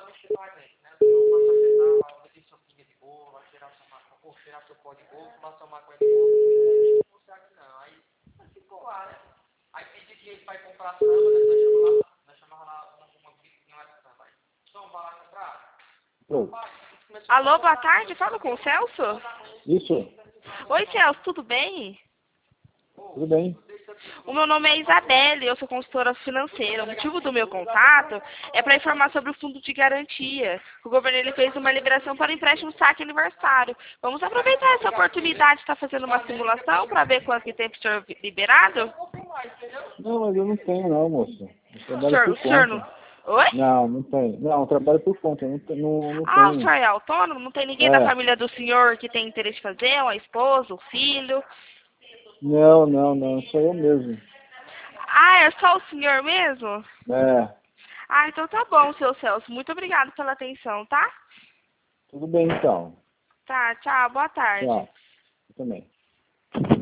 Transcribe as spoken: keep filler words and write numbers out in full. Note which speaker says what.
Speaker 1: Oi.
Speaker 2: Alô, boa tarde, falo com o Celso?
Speaker 1: Isso,
Speaker 2: Oi, Celso, tudo bem?
Speaker 1: tudo bem?
Speaker 2: O meu nome é Isabelle, eu sou consultora financeira. O motivo do meu contato é para informar sobre o fundo de garantia. O governo ele fez uma liberação para empréstimo saque aniversário. Vamos aproveitar essa oportunidade de estar fazendo uma simulação para ver quanto que tem para o senhor liberado?
Speaker 1: Não, mas eu não tenho não, moço. Eu
Speaker 2: O
Speaker 1: trabalho
Speaker 2: senhor,
Speaker 1: por
Speaker 2: o senhor não...
Speaker 1: conta.
Speaker 2: Oi?
Speaker 1: Não, não tenho. Não, eu trabalho por conta, eu não, te- não, não
Speaker 2: Ah, o
Speaker 1: tenho.
Speaker 2: senhor é autônomo? Não tem ninguém da
Speaker 1: É.
Speaker 2: família do senhor que tem interesse em fazer? Uma esposa, um filho?
Speaker 1: Não, não, não, sou eu mesmo.
Speaker 2: Ah, é só o senhor mesmo?
Speaker 1: É,
Speaker 2: Ah, então tá bom, seu Celso. Muito obrigado pela atenção, tá?
Speaker 1: tudo bem então.
Speaker 2: Tá, tchau, boa tarde.
Speaker 1: Tchau. Eu também.